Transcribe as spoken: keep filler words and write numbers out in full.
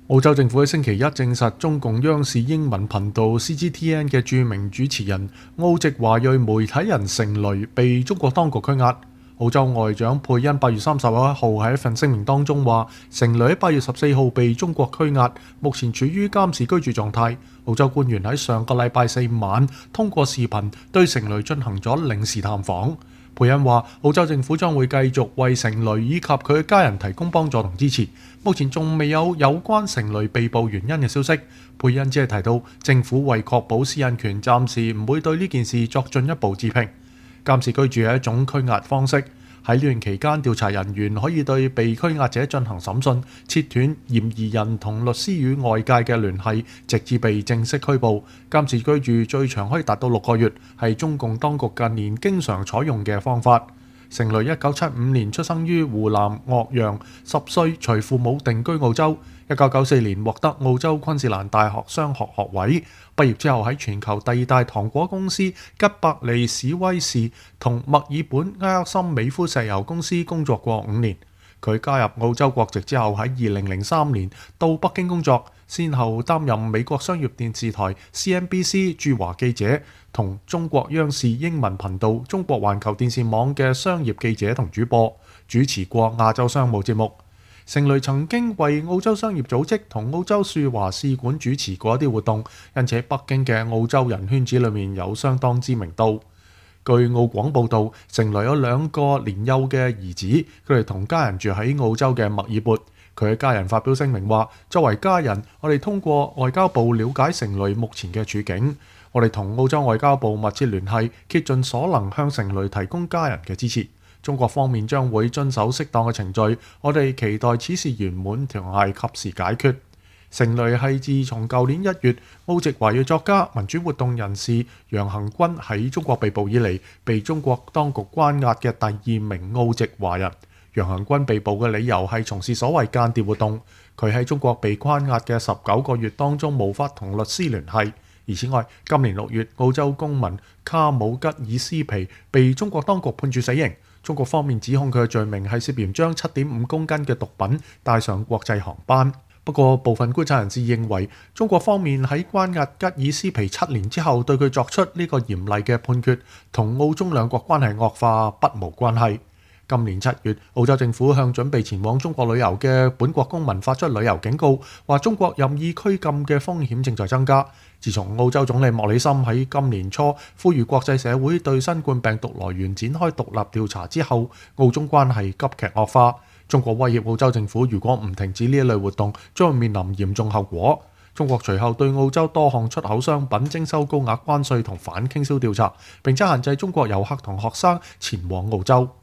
澳洲政府喺星期一證實，中共央視英文頻道 C G T N 嘅著名主持人澳籍華裔媒體人成蕾被中國當局拘押。澳洲外長佩恩八月三十一號喺一份聲明當中話，成蕾喺八月十四號被中國拘押，目前處於監視居住狀態。澳洲官員喺上個禮拜四晚通過視頻對成蕾進行咗領事探訪。佩恩話，澳洲政府將會繼續為成蕾以及佢嘅家人提供幫助同支持。目前仲未有有關成蕾被捕原因嘅消息。佩恩只係提到，政府為確保私隱權，暫時唔會對呢件事作進一步置評。監視居住係一種拘押方式。喺呢段期間，調查人員可以對被拘押者進行審訊，切斷嫌疑人同律師與外界嘅聯繫，直至被正式拘捕。監視居住最長可以達到六個月，係中共當局近年經常採用嘅方法。成蕾一九七五年出生於湖南岳陽，十歲隨父母定居澳洲。一九九四年獲得澳洲昆士蘭大學商學學位，畢業之後喺全球第二大糖果公司吉百利史威士同墨爾本埃克森美孚石油公司工作過五年。佢加入澳洲國籍之後，喺二零零三年到北京工作，先後擔任美國商業電視台 C N B C 駐華記者，同中國央視英文頻道中國環球電視網嘅商業記者同主播，主持過亞洲商務節目。成蕾曾經為澳洲商業組織同澳洲駐華使館主持過一啲活動，因此喺北京嘅澳洲人圈子裏面有相當知名度。據澳廣報道，成蕾有兩個年幼嘅兒子，佢哋同家人住喺澳洲嘅墨爾本。佢嘅家人發表聲明話，作為家人，我哋通過外交部了解成蕾目前嘅處境，我哋同澳洲外交部密切聯繫，竭盡所能向成蕾提供家人嘅支持。中國方面將會遵守適當嘅程序，我哋期待此事圓滿同係及時解決。成蕾係自從舊年一月澳籍華裔作家、民主活動人士楊恆均喺中國被捕以嚟，被中國當局關押嘅第二名澳籍華人。楊恆均被捕嘅理由係從事所謂間諜活動。佢喺中國被關押嘅十九個月當中，無法同律師聯繫。而此外，今年六月，澳洲公民卡姆吉爾斯皮被中國當局判處死刑。中國方面指控佢嘅罪名係涉嫌將七點五公斤嘅毒品帶上國際航班。不過，部分觀察人士認為，中國方面喺關押吉爾斯皮七年之後，對佢作出呢個嚴厲嘅判決，同澳中兩國關係惡化不無關係。今年七月，澳洲政府向準備前往中國旅遊嘅本國公民發出旅遊警告，話中國任意拘禁嘅風險正在增加。自從澳洲總理莫里森喺今年初呼籲國際社會對新冠病毒來源展開獨立調查之後，澳中關係急劇惡化。中國威脅澳洲政府，如果唔停止呢一類活動，將會面臨嚴重後果。中國隨後對澳洲多項出口商品徵收高額關稅同反傾銷調查，並且限制中國遊客同學生前往澳洲。